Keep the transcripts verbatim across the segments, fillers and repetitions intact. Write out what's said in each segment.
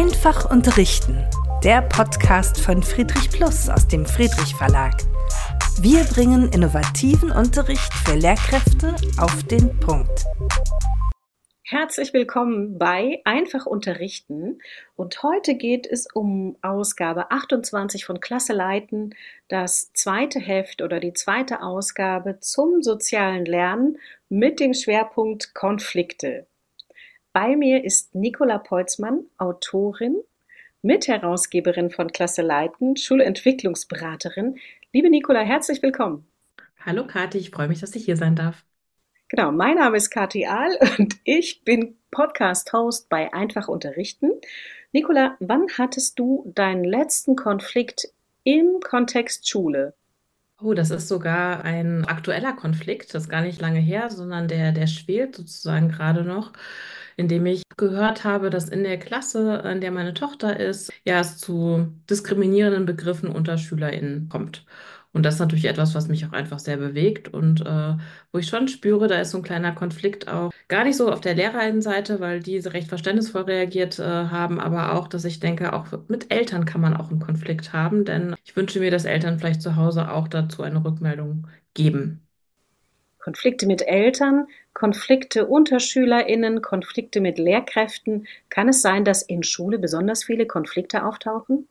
Einfach unterrichten, der Podcast von Friedrich Plus aus dem Friedrich Verlag. Wir bringen innovativen Unterricht für Lehrkräfte auf den Punkt. Herzlich willkommen bei Einfach unterrichten und heute geht es um Ausgabe achtundzwanzig von Klasse leiten, das zweite Heft oder die zweite Ausgabe zum sozialen Lernen mit dem Schwerpunkt Konflikte. Bei mir ist Nicola Peutzmann, Autorin, Mitherausgeberin von Klasse leiten, Schulentwicklungsberaterin. Liebe Nicola, herzlich willkommen. Hallo Kathi, ich freue mich, dass ich hier sein darf. Genau, mein Name ist Kathi Ahl und ich bin Podcast-Host bei Einfach unterrichten. Nicola, wann hattest du deinen letzten Konflikt im Kontext Schule? Oh, das ist sogar ein aktueller Konflikt, das ist gar nicht lange her, sondern der, der schwelt sozusagen gerade noch, indem ich gehört habe, dass in der Klasse, in der meine Tochter ist, ja, es zu diskriminierenden Begriffen unter SchülerInnen kommt. Und das ist natürlich etwas, was mich auch einfach sehr bewegt und äh, wo ich schon spüre, da ist so ein kleiner Konflikt auch gar nicht so auf der Lehrerinnenseite, weil die recht verständnisvoll reagiert äh, haben, aber auch, dass ich denke, auch mit Eltern kann man auch einen Konflikt haben, denn ich wünsche mir, dass Eltern vielleicht zu Hause auch dazu eine Rückmeldung geben. Konflikte mit Eltern, Konflikte unter SchülerInnen, Konflikte mit Lehrkräften. Kann es sein, dass in Schule besonders viele Konflikte auftauchen?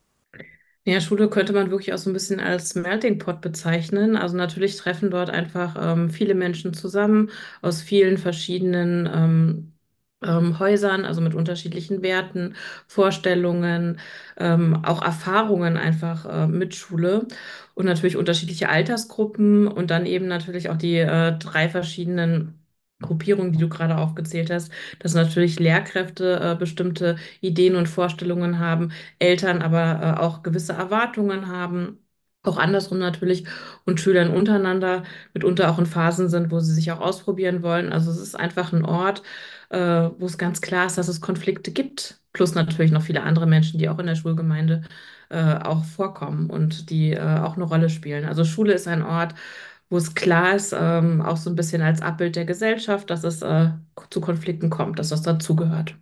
Ja, Schule könnte man wirklich auch so ein bisschen als Melting Pot bezeichnen. Also natürlich treffen dort einfach ähm, viele Menschen zusammen aus vielen verschiedenen ähm, ähm, Häusern, also mit unterschiedlichen Werten, Vorstellungen, ähm, auch Erfahrungen einfach äh, mit Schule und natürlich unterschiedliche Altersgruppen und dann eben natürlich auch die äh, drei verschiedenen Gruppierungen, die du gerade aufgezählt hast, dass natürlich Lehrkräfte äh, bestimmte Ideen und Vorstellungen haben, Eltern aber äh, auch gewisse Erwartungen haben, auch andersrum natürlich und Schülern untereinander mitunter auch in Phasen sind, wo sie sich auch ausprobieren wollen. Also es ist einfach ein Ort, äh, wo es ganz klar ist, dass es Konflikte gibt, plus natürlich noch viele andere Menschen, die auch in der Schulgemeinde äh, auch vorkommen und die äh, auch eine Rolle spielen. Also Schule ist ein Ort, wo es klar ist, ähm, auch so ein bisschen als Abbild der Gesellschaft, dass es äh, zu Konflikten kommt, dass das dazugehört.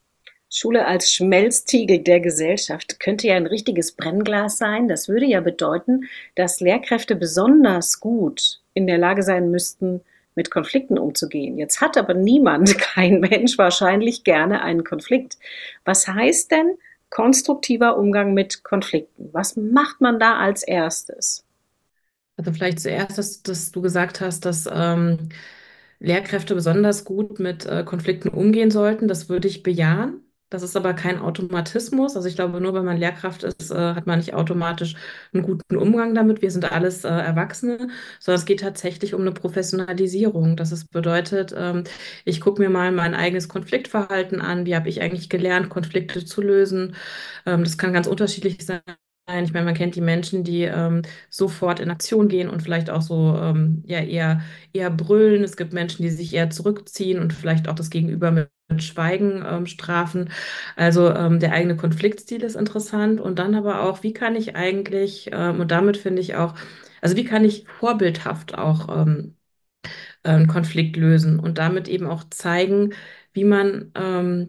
Schule als Schmelztiegel der Gesellschaft könnte ja ein richtiges Brennglas sein. Das würde ja bedeuten, dass Lehrkräfte besonders gut in der Lage sein müssten, mit Konflikten umzugehen. Jetzt hat aber niemand, kein Mensch wahrscheinlich gerne einen Konflikt. Was heißt denn konstruktiver Umgang mit Konflikten? Was macht man da als erstes? Also vielleicht zuerst, dass, dass du gesagt hast, dass ähm, Lehrkräfte besonders gut mit äh, Konflikten umgehen sollten. Das würde ich bejahen. Das ist aber kein Automatismus. Also ich glaube, nur wenn man Lehrkraft ist, äh, hat man nicht automatisch einen guten Umgang damit. Wir sind alles äh, Erwachsene, sondern es geht tatsächlich um eine Professionalisierung. Das ist, bedeutet, ähm, ich gucke mir mal mein eigenes Konfliktverhalten an. Wie habe ich eigentlich gelernt, Konflikte zu lösen? Ähm, das kann ganz unterschiedlich sein. Ich meine, man kennt die Menschen, die ähm, sofort in Aktion gehen und vielleicht auch so ähm, ja, eher, eher brüllen. Es gibt Menschen, die sich eher zurückziehen und vielleicht auch das Gegenüber mit, mit Schweigen ähm, strafen. Also ähm, der eigene Konfliktstil ist interessant und dann aber auch, wie kann ich eigentlich, ähm, und damit finde ich auch, also wie kann ich vorbildhaft auch ähm, einen Konflikt lösen und damit eben auch zeigen, wie man ähm,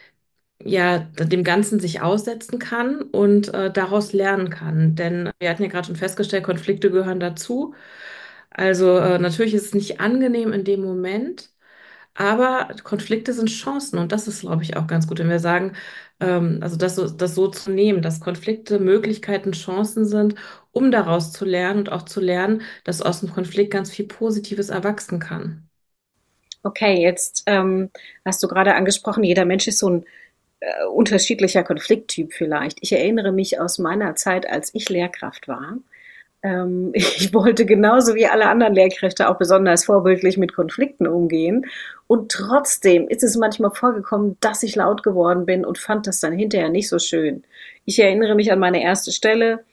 ja, dem Ganzen sich aussetzen kann und äh, daraus lernen kann. Denn wir hatten ja gerade schon festgestellt, Konflikte gehören dazu. Also äh, natürlich ist es nicht angenehm in dem Moment, aber Konflikte sind Chancen und das ist, glaube ich, auch ganz gut, wenn wir sagen, ähm, also das so, das so zu nehmen, dass Konflikte Möglichkeiten, Chancen sind, um daraus zu lernen und auch zu lernen, dass aus dem Konflikt ganz viel Positives erwachsen kann. Okay, jetzt ähm, hast du gerade angesprochen, jeder Mensch ist so ein äh, unterschiedlicher Konflikttyp vielleicht. Ich erinnere mich aus meiner Zeit, als ich Lehrkraft war. Ähm, ich wollte genauso wie alle anderen Lehrkräfte auch besonders vorbildlich mit Konflikten umgehen. Und trotzdem ist es manchmal vorgekommen, dass ich laut geworden bin und fand das dann hinterher nicht so schön. Ich erinnere mich an meine erste Stelle.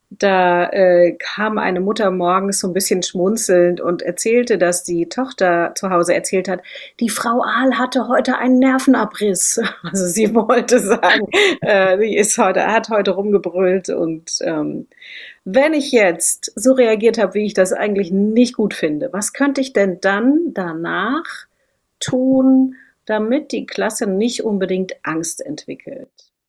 Da äh, kam eine Mutter morgens so ein bisschen schmunzelnd und erzählte, dass die Tochter zu Hause erzählt hat, die Frau Ahl hatte heute einen Nervenabriss. Also sie wollte sagen, äh, sie ist heute, hat heute rumgebrüllt. Und ähm, wenn ich jetzt so reagiert habe, wie ich das eigentlich nicht gut finde, was könnte ich denn dann danach tun, damit die Klasse nicht unbedingt Angst entwickelt?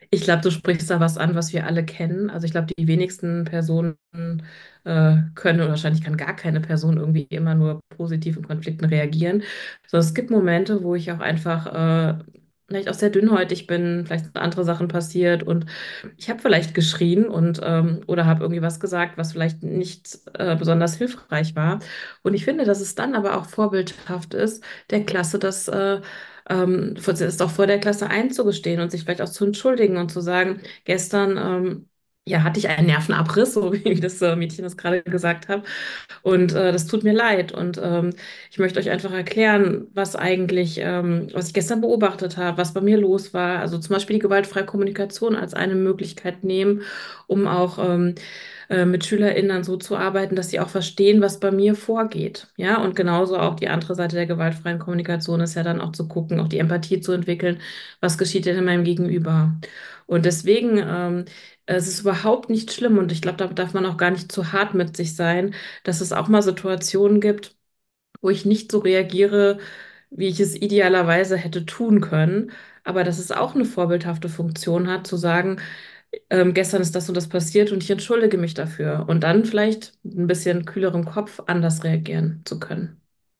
Ich glaube, du sprichst da was an, was wir alle kennen. Also ich glaube, die wenigsten Personen äh, können, oder wahrscheinlich kann gar keine Person irgendwie immer nur positiv in Konflikten reagieren. So, es gibt Momente, wo ich auch einfach äh, vielleicht auch sehr dünnhäutig bin, vielleicht sind andere Sachen passiert und ich habe vielleicht geschrien und ähm, oder habe irgendwie was gesagt, was vielleicht nicht äh, besonders hilfreich war. Und ich finde, dass es dann aber auch vorbildhaft ist, der Klasse das äh, ähm, vor- ist auch vor der Klasse einzugestehen und sich vielleicht auch zu entschuldigen und zu sagen, gestern ähm, ja, hatte ich einen Nervenabriss, so wie das äh, Mädchen das gerade gesagt hat. Und äh, das tut mir leid. Und ähm, ich möchte euch einfach erklären, was eigentlich, ähm, was ich gestern beobachtet habe, was bei mir los war. Also zum Beispiel die gewaltfreie Kommunikation als eine Möglichkeit nehmen, um auch ähm, äh, mit SchülerInnen so zu arbeiten, dass sie auch verstehen, was bei mir vorgeht. Ja, und genauso auch die andere Seite der gewaltfreien Kommunikation ist ja dann auch zu gucken, auch die Empathie zu entwickeln, was geschieht denn in meinem Gegenüber. Und deswegen, ähm, es ist überhaupt nicht schlimm und ich glaube, da darf man auch gar nicht zu hart mit sich sein, dass es auch mal Situationen gibt, wo ich nicht so reagiere, wie ich es idealerweise hätte tun können, aber dass es auch eine vorbildhafte Funktion hat, zu sagen, ähm, gestern ist das und das passiert und ich entschuldige mich dafür und dann vielleicht ein bisschen kühlerem Kopf anders reagieren zu können.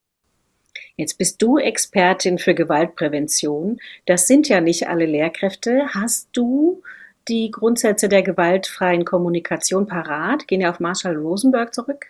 Jetzt bist du Expertin für Gewaltprävention. Das sind ja nicht alle Lehrkräfte. Hast du die Grundsätze der gewaltfreien Kommunikation parat? Gehen ja auf Marshall Rosenberg zurück.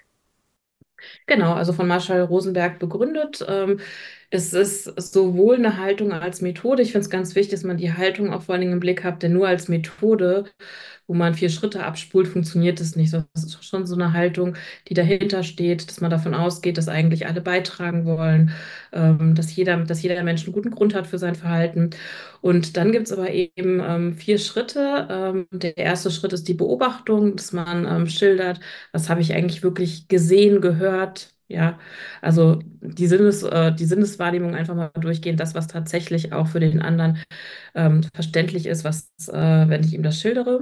Genau, also von Marshall Rosenberg begründet. Ähm, es ist sowohl eine Haltung als Methode. Ich finde es ganz wichtig, dass man die Haltung auch vor allen Dingen im Blick hat, denn nur als Methode, wo man vier Schritte abspult, funktioniert es nicht. Das ist schon so eine Haltung, die dahinter steht, dass man davon ausgeht, dass eigentlich alle beitragen wollen, ähm, dass jeder, dass jeder Mensch einen guten Grund hat für sein Verhalten. Und dann gibt es aber eben ähm, vier Schritte. Ähm, der erste Schritt ist die Beobachtung, dass man ähm, schildert, was habe ich eigentlich wirklich gesehen, gehört. Ja, also die Sinnes, äh, die Sinneswahrnehmung einfach mal durchgehen, das, was tatsächlich auch für den anderen ähm, verständlich ist, was, äh, wenn ich ihm das schildere.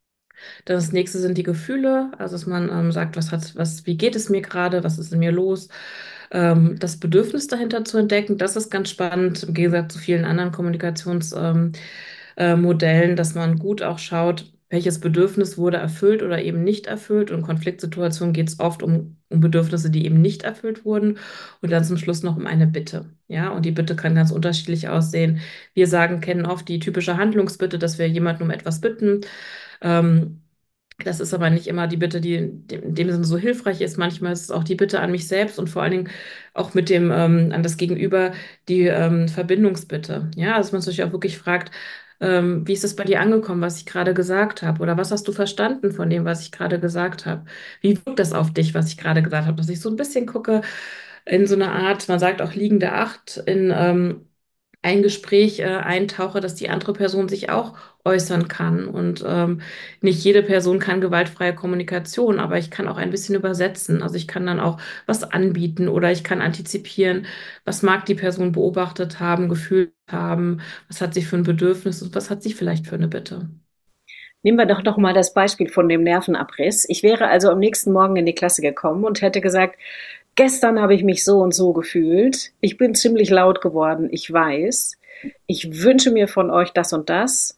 Das nächste sind die Gefühle, also dass man ähm, sagt, was hat, was, wie geht es mir gerade, was ist in mir los? Ähm, das Bedürfnis dahinter zu entdecken, das ist ganz spannend, im Gegensatz zu vielen anderen Kommunikationsmodellen, äh, Modellen, dass man gut auch schaut, welches Bedürfnis wurde erfüllt oder eben nicht erfüllt. Und in Konfliktsituationen geht es oft um, um Bedürfnisse, die eben nicht erfüllt wurden. Und dann zum Schluss noch um eine Bitte. Ja, und die Bitte kann ganz unterschiedlich aussehen. Wir sagen, kennen oft die typische Handlungsbitte, dass wir jemanden um etwas bitten. Ähm, Das ist aber nicht immer die Bitte, die in dem Sinne so hilfreich ist. Manchmal ist es auch die Bitte an mich selbst und vor allen Dingen auch mit dem ähm, an das Gegenüber die ähm, Verbindungsbitte. Ja, also man sich auch wirklich fragt, ähm, wie ist es bei dir angekommen, was ich gerade gesagt habe? Oder was hast du verstanden von dem, was ich gerade gesagt habe? Wie wirkt das auf dich, was ich gerade gesagt habe? Dass ich so ein bisschen gucke in so eine Art, man sagt auch liegende Acht, in ähm, ein Gespräch äh, eintauche, dass die andere Person sich auch äußern kann. Und ähm, nicht jede Person kann gewaltfreie Kommunikation, aber ich kann auch ein bisschen übersetzen. Also ich kann dann auch was anbieten oder ich kann antizipieren, was mag die Person beobachtet haben, gefühlt haben, was hat sie für ein Bedürfnis und was hat sie vielleicht für eine Bitte. Nehmen wir doch noch mal das Beispiel von dem Nervenabriss. Ich wäre also am nächsten Morgen in die Klasse gekommen und hätte gesagt, gestern habe ich mich so und so gefühlt. Ich bin ziemlich laut geworden, ich weiß. Ich wünsche mir von euch das und das.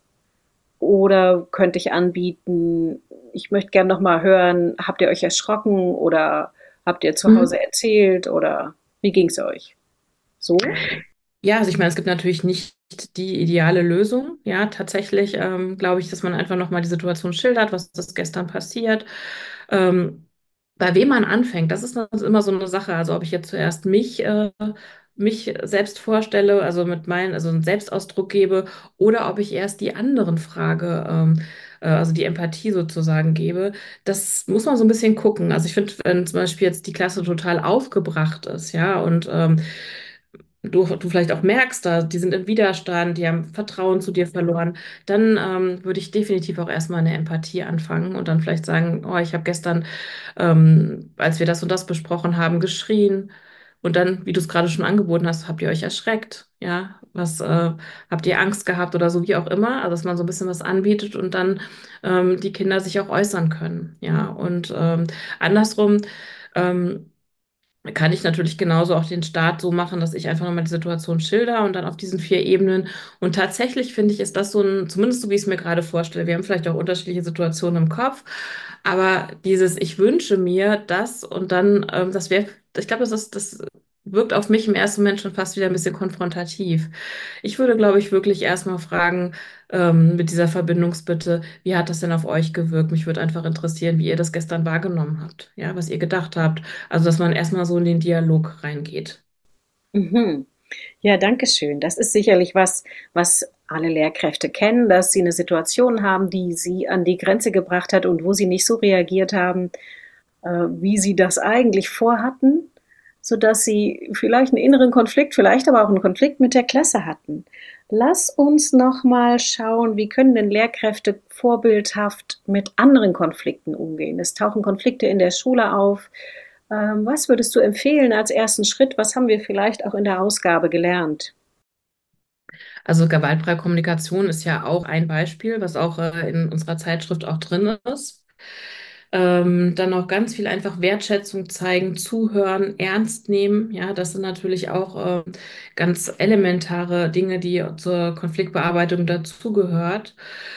Oder könnte ich anbieten, ich möchte gerne noch mal hören, habt ihr euch erschrocken oder habt ihr zu Mhm. Hause erzählt oder wie ging es euch? So? Ja, also ich meine, es gibt natürlich nicht die ideale Lösung. Ja, tatsächlich ähm, glaube ich, dass man einfach nochmal die Situation schildert, was ist gestern passiert. Ähm, bei wem man anfängt, das ist dann immer so eine Sache. Also ob ich jetzt zuerst mich, äh, mich selbst vorstelle, also mit meinen, also einen Selbstausdruck gebe, oder ob ich erst die anderen frage, ähm, äh, also die Empathie sozusagen gebe. Das muss man so ein bisschen gucken. Also ich finde, wenn zum Beispiel jetzt die Klasse total aufgebracht ist, ja, und ähm, du, du vielleicht auch merkst, da, die sind im Widerstand, die haben Vertrauen zu dir verloren, dann ähm, würde ich definitiv auch erstmal eine Empathie anfangen und dann vielleicht sagen, oh, ich habe gestern, ähm, als wir das und das besprochen haben, geschrien. Und dann, wie du es gerade schon angeboten hast, habt ihr euch erschreckt? Ja, was äh, habt ihr Angst gehabt oder so, wie auch immer? Also, dass man so ein bisschen was anbietet und dann ähm, die Kinder sich auch äußern können. Ja, und ähm, andersrum. Ähm, kann ich natürlich genauso auch den Start so machen, dass ich einfach nochmal die Situation schilder und dann auf diesen vier Ebenen. Und tatsächlich finde ich, ist das so ein, zumindest so wie ich es mir gerade vorstelle, wir haben vielleicht auch unterschiedliche Situationen im Kopf, aber dieses, ich wünsche mir das und dann, ähm, das wäre, ich glaube, das ist, das wirkt auf mich im ersten Moment schon fast wieder ein bisschen konfrontativ. Ich würde, glaube ich, wirklich erstmal fragen, ähm, mit dieser Verbindungsbitte, wie hat das denn auf euch gewirkt? Mich würde einfach interessieren, wie ihr das gestern wahrgenommen habt, ja, was ihr gedacht habt. Also, dass man erstmal so in den Dialog reingeht. Mhm. Ja, danke schön. Das ist sicherlich was, was alle Lehrkräfte kennen, dass sie eine Situation haben, die sie an die Grenze gebracht hat und wo sie nicht so reagiert haben, äh, wie sie das eigentlich vorhatten, sodass sie vielleicht einen inneren Konflikt, vielleicht aber auch einen Konflikt mit der Klasse hatten. Lass uns noch mal schauen, wie können denn Lehrkräfte vorbildhaft mit anderen Konflikten umgehen? Es tauchen Konflikte in der Schule auf. Ähm, was würdest du empfehlen als ersten Schritt? Was haben wir vielleicht auch in der Ausgabe gelernt? Also gewaltfreie Kommunikation ist ja auch ein Beispiel, was auch äh, in unserer Zeitschrift auch drin ist. Ähm, dann auch ganz viel einfach Wertschätzung zeigen, zuhören, ernst nehmen. Ja, das sind natürlich auch ähm, ganz elementare Dinge, die zur Konfliktbearbeitung dazugehört.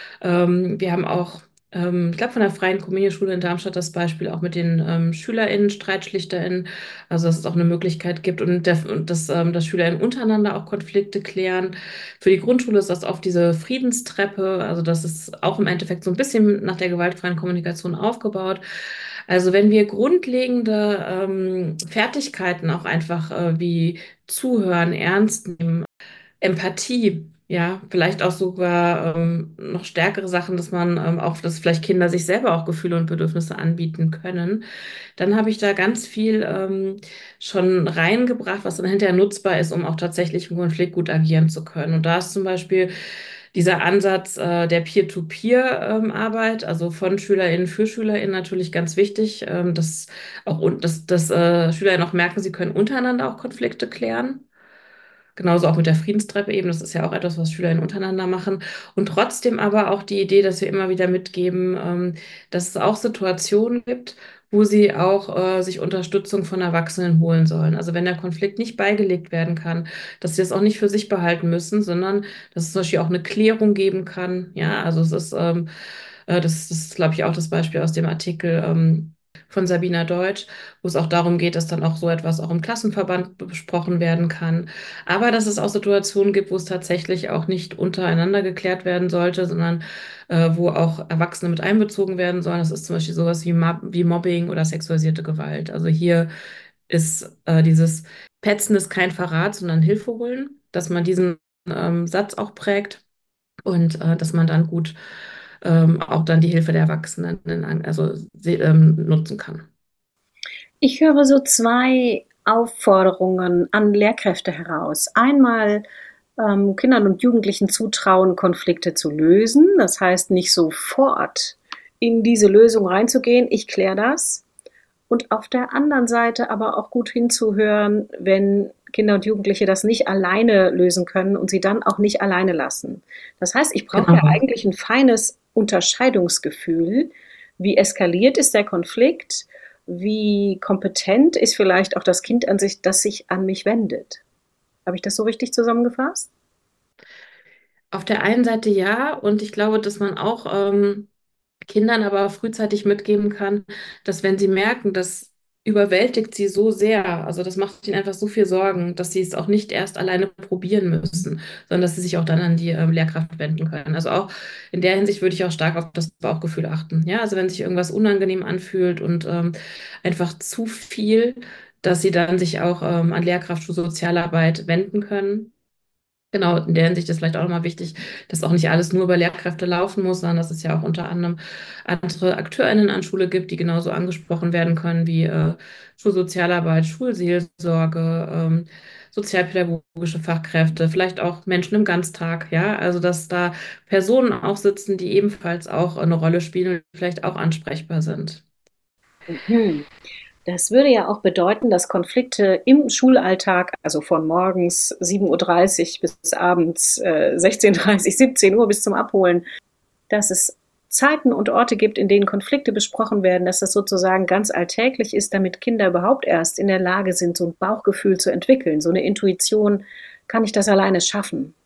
Ähm, wir haben auch, ähm, ich glaube, von der Freien Comenius-Schule in Darmstadt das Beispiel auch mit den ähm, SchülerInnen, StreitschlichterInnen, also dass es auch eine Möglichkeit gibt und, der, und dass, ähm, dass SchülerInnen untereinander auch Konflikte klären. Für die Grundschule ist das oft diese Friedenstreppe, also das ist auch im Endeffekt so ein bisschen nach der gewaltfreien Kommunikation aufgebaut. Also wenn wir grundlegende ähm, Fertigkeiten auch einfach äh, wie Zuhören, Ernst nehmen, Empathie, ja, vielleicht auch sogar ähm, noch stärkere Sachen, dass man ähm, auch, dass vielleicht Kinder sich selber auch Gefühle und Bedürfnisse anbieten können. Dann habe ich da ganz viel ähm, schon reingebracht, was dann hinterher nutzbar ist, um auch tatsächlich im Konflikt gut agieren zu können. Und da ist zum Beispiel dieser Ansatz äh, der Peer-to-Peer-Arbeit, also von SchülerInnen für SchülerInnen natürlich ganz wichtig, ähm, dass auch und dass, dass äh, SchülerInnen auch merken, sie können untereinander auch Konflikte klären. Genauso auch mit der Friedenstreppe eben, das ist ja auch etwas, was SchülerInnen untereinander machen. Und trotzdem aber auch die Idee, dass wir immer wieder mitgeben, ähm, dass es auch Situationen gibt, wo sie auch äh, sich Unterstützung von Erwachsenen holen sollen. Also wenn der Konflikt nicht beigelegt werden kann, dass sie das auch nicht für sich behalten müssen, sondern dass es zum Beispiel auch eine Klärung geben kann. Ja, also es ist, ähm, äh, das, das ist, glaube ich, auch das Beispiel aus dem Artikel, ähm, von Sabina Deutsch, wo es auch darum geht, dass dann auch so etwas auch im Klassenverband besprochen werden kann. Aber dass es auch Situationen gibt, wo es tatsächlich auch nicht untereinander geklärt werden sollte, sondern äh, wo auch Erwachsene mit einbezogen werden sollen. Das ist zum Beispiel sowas wie, Mob wie Mobbing oder sexualisierte Gewalt. Also hier ist äh, dieses Petzen ist kein Verrat, sondern Hilfe holen, dass man diesen ähm, Satz auch prägt und äh, dass man dann gut ähm, auch dann die Hilfe der Erwachsenen in, also, se- ähm, nutzen kann. Ich höre so zwei Aufforderungen an Lehrkräfte heraus. Einmal ähm, Kindern und Jugendlichen zutrauen, Konflikte zu lösen. Das heißt, nicht sofort in diese Lösung reinzugehen, ich kläre das. Und auf der anderen Seite aber auch gut hinzuhören, wenn Kinder und Jugendliche das nicht alleine lösen können und sie dann auch nicht alleine lassen. Das heißt, ich brauche ja Genau. eigentlich ein feines Unterscheidungsgefühl. Wie eskaliert ist der Konflikt? Wie kompetent ist vielleicht auch das Kind an sich, das sich an mich wendet? Habe ich das so richtig zusammengefasst? Auf der einen Seite ja, und ich glaube, dass man auch ähm, Kindern aber frühzeitig mitgeben kann, dass wenn sie merken, das überwältigt sie so sehr, also das macht ihnen einfach so viel Sorgen, dass sie es auch nicht erst alleine probieren müssen, sondern dass sie sich auch dann an die ähm, Lehrkraft wenden können. Also auch in der Hinsicht würde ich auch stark auf das Bauchgefühl achten. Ja, also wenn sich irgendwas unangenehm anfühlt und ähm, einfach zu viel, dass sie dann sich auch ähm, an Lehrkraft für Sozialarbeit wenden können. Genau, in der Hinsicht ist vielleicht auch nochmal wichtig, dass auch nicht alles nur über Lehrkräfte laufen muss, sondern dass es ja auch unter anderem andere AkteurInnen an Schule gibt, die genauso angesprochen werden können wie äh, Schulsozialarbeit, Schulseelsorge, ähm, sozialpädagogische Fachkräfte, vielleicht auch Menschen im Ganztag, ja, also dass da Personen auch sitzen, die ebenfalls auch eine Rolle spielen und vielleicht auch ansprechbar sind. Mhm. Das würde ja auch bedeuten, dass Konflikte im Schulalltag, also von morgens sieben Uhr dreißig bis abends äh, sechzehn Uhr dreißig, siebzehn Uhr bis zum Abholen, dass es Zeiten und Orte gibt, in denen Konflikte besprochen werden, dass das sozusagen ganz alltäglich ist, damit Kinder überhaupt erst in der Lage sind, so ein Bauchgefühl zu entwickeln, so eine Intuition, kann ich das alleine schaffen?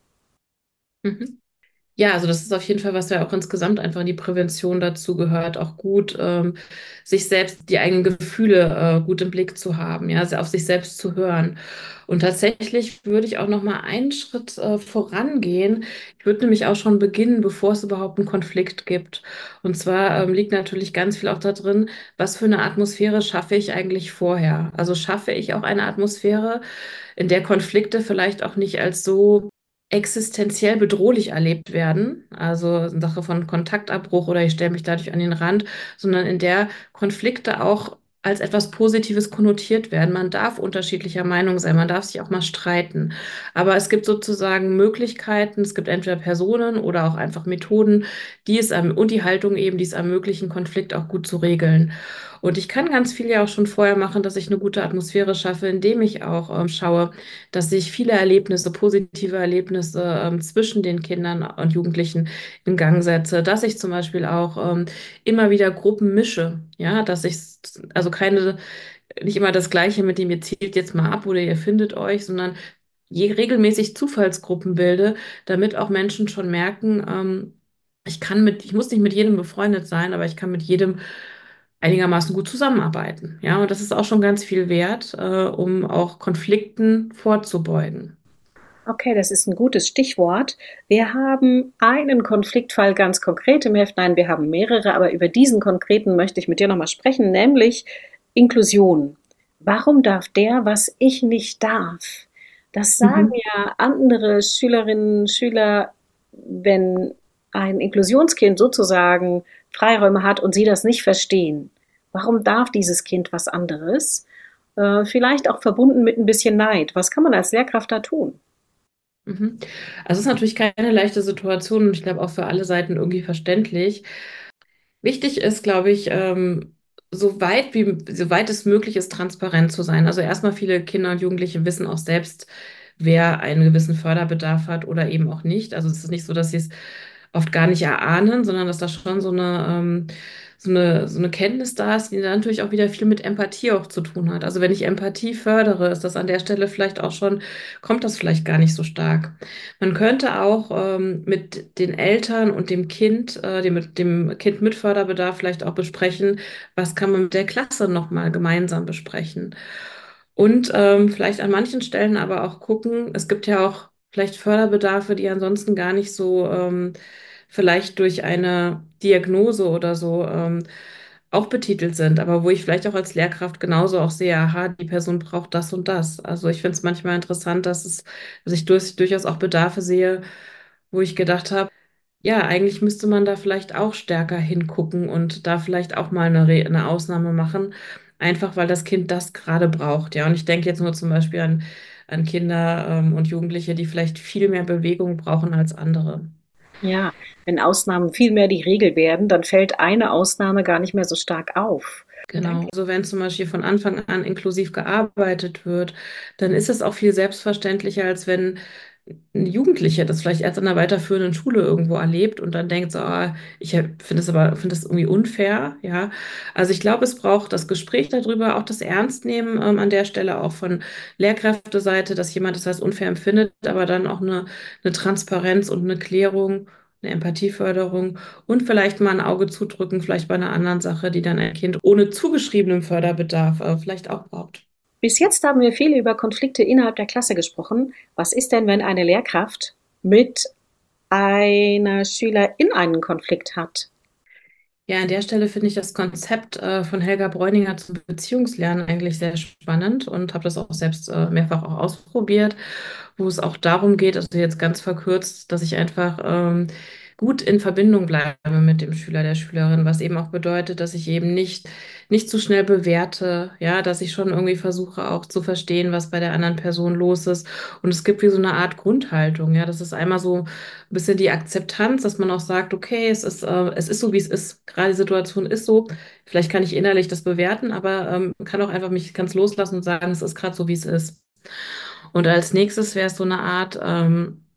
Mhm. Ja, also das ist auf jeden Fall, was ja auch insgesamt einfach in die Prävention dazu gehört, auch gut, ähm, sich selbst die eigenen Gefühle äh, gut im Blick zu haben, ja, also auf sich selbst zu hören. Und tatsächlich würde ich auch noch mal einen Schritt äh, vorangehen. Ich würde nämlich auch schon beginnen, bevor es überhaupt einen Konflikt gibt. Und zwar ähm, liegt natürlich ganz viel auch da drin, was für eine Atmosphäre schaffe ich eigentlich vorher? Also schaffe ich auch eine Atmosphäre, in der Konflikte vielleicht auch nicht als so existenziell bedrohlich erlebt werden, also in Sache von Kontaktabbruch oder ich stelle mich dadurch an den Rand, sondern in der Konflikte auch als etwas Positives konnotiert werden. Man darf unterschiedlicher Meinung sein, man darf sich auch mal streiten. Aber es gibt sozusagen Möglichkeiten, es gibt entweder Personen oder auch einfach Methoden, die es erm- und die Haltung eben, die es ermöglichen, Konflikt auch gut zu regeln. Und ich kann ganz viel ja auch schon vorher machen, dass ich eine gute Atmosphäre schaffe, indem ich auch ähm, schaue, dass ich viele Erlebnisse, positive Erlebnisse ähm, zwischen den Kindern und Jugendlichen in Gang setze, dass ich zum Beispiel auch ähm, immer wieder Gruppen mische, ja, dass ich s- also keine, nicht immer das Gleiche mit dem ihr zielt jetzt mal ab oder ihr findet euch, sondern je regelmäßig Zufallsgruppen bilde, damit auch Menschen schon merken, ähm, ich kann mit, ich muss nicht mit jedem befreundet sein, aber ich kann mit jedem einigermaßen gut zusammenarbeiten. Ja, und das ist auch schon ganz viel wert, äh, um auch Konflikten vorzubeugen. Okay, das ist ein gutes Stichwort. Wir haben einen Konfliktfall ganz konkret im Heft. Nein, wir haben mehrere, aber über diesen konkreten möchte ich mit dir nochmal sprechen, nämlich Inklusion. Warum darf der, was ich nicht darf? Das sagen Mhm. ja andere Schülerinnen, Schüler, wenn ein Inklusionskind sozusagen Freiräume hat und sie das nicht verstehen. Warum darf dieses Kind was anderes? Äh, vielleicht auch verbunden mit ein bisschen Neid. Was kann man als Lehrkraft da tun? Mhm. Also es ist natürlich keine leichte Situation und ich glaube auch für alle Seiten irgendwie verständlich. Wichtig ist, glaube ich, ähm, so weit wie, soweit es möglich ist, transparent zu sein. Also erstmal viele Kinder und Jugendliche wissen auch selbst, wer einen gewissen Förderbedarf hat oder eben auch nicht. Also es ist nicht so, dass sie es oft gar nicht erahnen, sondern dass da schon so eine, ähm, so eine, so eine Kenntnis da ist, die dann natürlich auch wieder viel mit Empathie auch zu tun hat. Also wenn ich Empathie fördere, ist das an der Stelle vielleicht auch schon, kommt das vielleicht gar nicht so stark. Man könnte auch ähm, mit den Eltern und dem Kind, äh, dem, mit dem Kind mit Förderbedarf vielleicht auch besprechen, was kann man mit der Klasse nochmal gemeinsam besprechen. Und ähm, vielleicht an manchen Stellen aber auch gucken, es gibt ja auch vielleicht Förderbedarfe, die ansonsten gar nicht so ähm, vielleicht durch eine Diagnose oder so ähm, auch betitelt sind, aber wo ich vielleicht auch als Lehrkraft genauso auch sehe, aha, die Person braucht das und das. Also ich finde es manchmal interessant, dass es, dass ich durch, durchaus auch Bedarfe sehe, wo ich gedacht habe, ja, eigentlich müsste man da vielleicht auch stärker hingucken und da vielleicht auch mal eine, Re eine Ausnahme machen, einfach weil das Kind das gerade braucht. Ja, und ich denke jetzt nur zum Beispiel an, an Kinder, ähm, und Jugendliche, die vielleicht viel mehr Bewegung brauchen als andere. Ja, wenn Ausnahmen viel mehr die Regel werden, dann fällt eine Ausnahme gar nicht mehr so stark auf. Genau. Also wenn zum Beispiel von Anfang an inklusiv gearbeitet wird, dann ist es auch viel selbstverständlicher, als wenn ein Jugendlicher das vielleicht erst an einer weiterführenden Schule irgendwo erlebt und dann denkt so, ah, ich finde es aber, finde es irgendwie unfair, ja. Also ich glaube, es braucht das Gespräch darüber, auch das Ernstnehmen ähm, an der Stelle auch von Lehrkräfteseite, dass jemand das als unfair empfindet, aber dann auch eine, eine Transparenz und eine Klärung, eine Empathieförderung und vielleicht mal ein Auge zudrücken, vielleicht bei einer anderen Sache, die dann ein Kind ohne zugeschriebenen Förderbedarf äh, vielleicht auch braucht. Bis jetzt haben wir viel über Konflikte innerhalb der Klasse gesprochen. Was ist denn, wenn eine Lehrkraft mit einer Schülerin einen Konflikt hat? Ja, an der Stelle finde ich das Konzept äh, von Helga Bräuninger zum Beziehungslernen eigentlich sehr spannend und habe das auch selbst äh, mehrfach auch ausprobiert, wo es auch darum geht, also jetzt ganz verkürzt, dass ich einfach ähm, gut in Verbindung bleibe mit dem Schüler, der Schülerin, was eben auch bedeutet, dass ich eben nicht, nicht zu schnell bewerte, ja, dass ich schon irgendwie versuche auch zu verstehen, was bei der anderen Person los ist. Und es gibt wie so eine Art Grundhaltung, ja, das ist einmal so ein bisschen die Akzeptanz, dass man auch sagt, okay, es ist, äh, es ist so, wie es ist. Gerade die Situation ist so. Vielleicht kann ich innerlich das bewerten, aber ähm, kann auch einfach mich ganz loslassen und sagen, es ist gerade so, wie es ist. Und als nächstes wäre es so eine Art, ähm,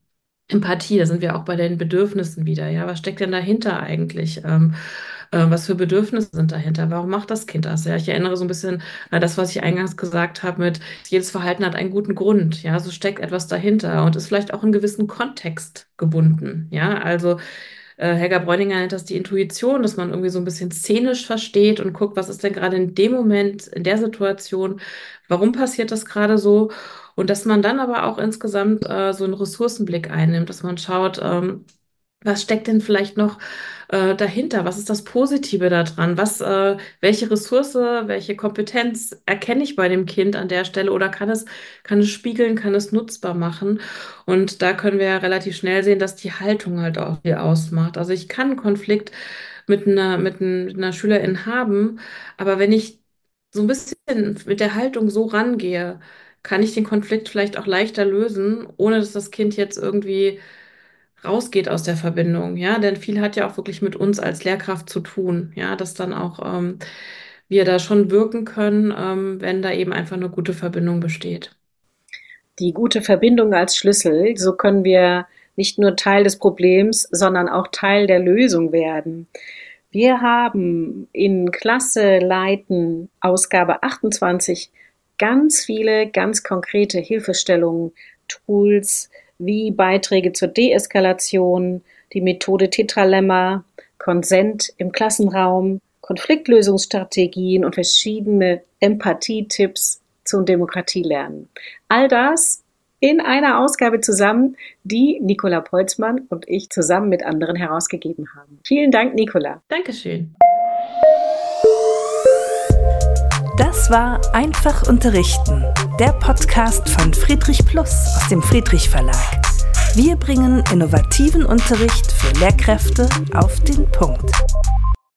Empathie, da sind wir auch bei den Bedürfnissen wieder. Ja, was steckt denn dahinter eigentlich? Ähm, äh, was für Bedürfnisse sind dahinter? Warum macht das Kind das? Ja, ich erinnere so ein bisschen an das, was ich eingangs gesagt habe mit, jedes Verhalten hat einen guten Grund. Ja, so steckt etwas dahinter und ist vielleicht auch in einen gewissen Kontext gebunden. Ja, also äh, Helga Bräuninger nennt das die Intuition, dass man irgendwie so ein bisschen szenisch versteht und guckt, was ist denn gerade in dem Moment, in der Situation, warum passiert das gerade so? Und dass man dann aber auch insgesamt äh, so einen Ressourcenblick einnimmt, dass man schaut, ähm, was steckt denn vielleicht noch äh, dahinter? Was ist das Positive daran? Was, äh, welche Ressource, welche Kompetenz erkenne ich bei dem Kind an der Stelle oder kann es, kann es spiegeln, kann es nutzbar machen? Und da können wir ja relativ schnell sehen, dass die Haltung halt auch viel ausmacht. Also ich kann einen Konflikt mit einer, mit, ein- mit einer Schülerin haben, aber wenn ich so ein bisschen mit der Haltung so rangehe, kann ich den Konflikt vielleicht auch leichter lösen, ohne dass das Kind jetzt irgendwie rausgeht aus der Verbindung, ja, denn viel hat ja auch wirklich mit uns als Lehrkraft zu tun, ja, dass dann auch ähm, wir da schon wirken können, ähm, wenn da eben einfach eine gute Verbindung besteht. Die gute Verbindung als Schlüssel, so können wir nicht nur Teil des Problems, sondern auch Teil der Lösung werden. Wir haben in Klasse Leiten Ausgabe achtundzwanzig ganz viele ganz konkrete Hilfestellungen, Tools wie Beiträge zur Deeskalation, die Methode Tetralemma, Konsent im Klassenraum, Konfliktlösungsstrategien und verschiedene Empathietipps zum Demokratielernen. All das in einer Ausgabe zusammen, die Nicola Polzmann und ich zusammen mit anderen herausgegeben haben. Vielen Dank, Nicola. Dankeschön. Das war Einfach unterrichten, der Podcast von Friedrich Plus aus dem Friedrich Verlag. Wir bringen innovativen Unterricht für Lehrkräfte auf den Punkt.